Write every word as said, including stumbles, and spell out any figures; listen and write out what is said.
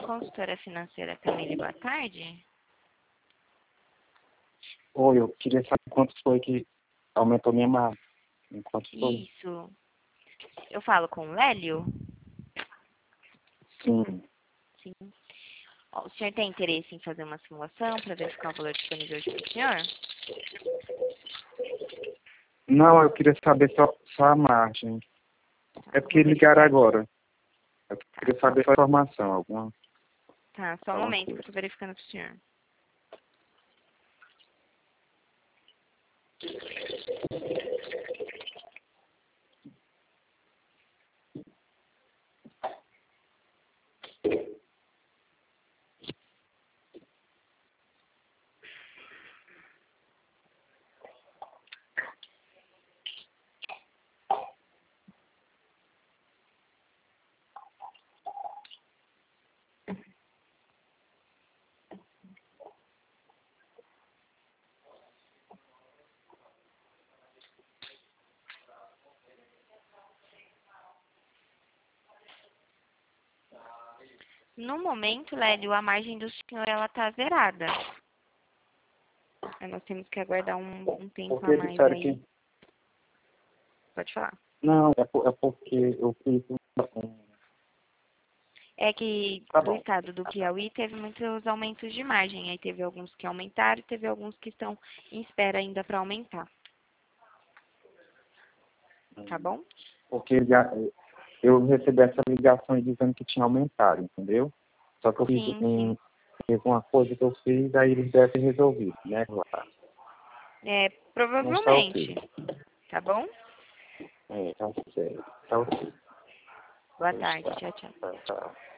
consultora financeira Camille, boa tarde. Oi, eu queria saber quanto foi que aumentou minha margem. Quanto foi? Isso. Eu falo com o Lélio? Sim. Sim. Ó, o senhor tem interesse em fazer uma simulação para verificar o valor disponível hoje para o senhor? Não, eu queria saber só, só a margem. É porque ligaram agora. Eu queria saber só a informação, alguma. Tá, só um alguma momento que eu coisa. estou verificando para o senhor. No momento, Lélio, a margem do senhor ela está zerada. Aí nós temos que aguardar um, um tempo Porque a mais disseram aí. que... Pode falar. Não, é, por- é porque eu fiz um... É que Tá do bom. estado do Piauí teve muitos aumentos de margem. Aí teve alguns que aumentaram e teve alguns que estão em espera ainda para aumentar. Tá bom? Porque já, eu recebi essa ligação dizendo que tinha aumentado, entendeu? Só que eu fiz Sim, um... sim. Teve uma coisa que eu fiz, aí eles devem ter resolvido, né? Claro. É, Mas tá ok. provavelmente. Tá bom? É, tá certo. Tá ok. Boa Pois tarde. tá. Tchau, tchau. Tá, tá.